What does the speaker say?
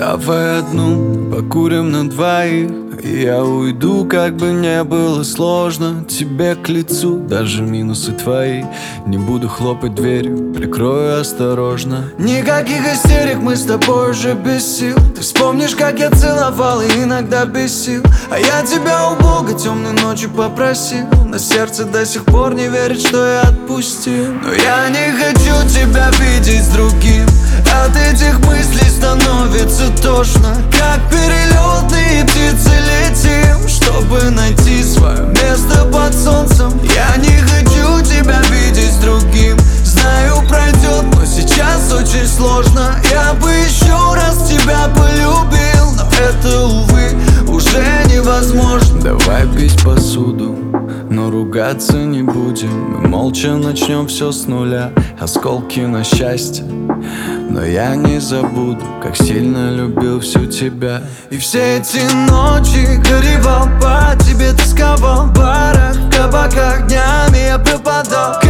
Давай одну, покурим на двоих, и я уйду, как бы не было сложно. Тебе к лицу даже минусы твои. Не буду хлопать дверью, прикрою осторожно. Никаких истерик, мы с тобой уже без сил. Ты вспомнишь, как я целовал и иногда бесил. А я тебя у Бога темной ночью попросил. На сердце до сих пор не верит, что я отпустил. Но я не хочу тебя видеть с другим. От этих мыслей становится тошно. Как перелетные птицы летим, чтобы найти свое место под солнцем. Я не хочу тебя видеть с другим. Знаю, пройдет, но сейчас очень сложно. Я бы еще раз тебя полюбил, но это, увы, уже невозможно. Давай бить посуду, но ругаться не будем. Мы молча начнем все с нуля. Осколки на счастье, но я не забуду, как сильно любил всю тебя. И все эти ночи горевал по тебе, тосковал в барах, в кабаках, днями я пропадал.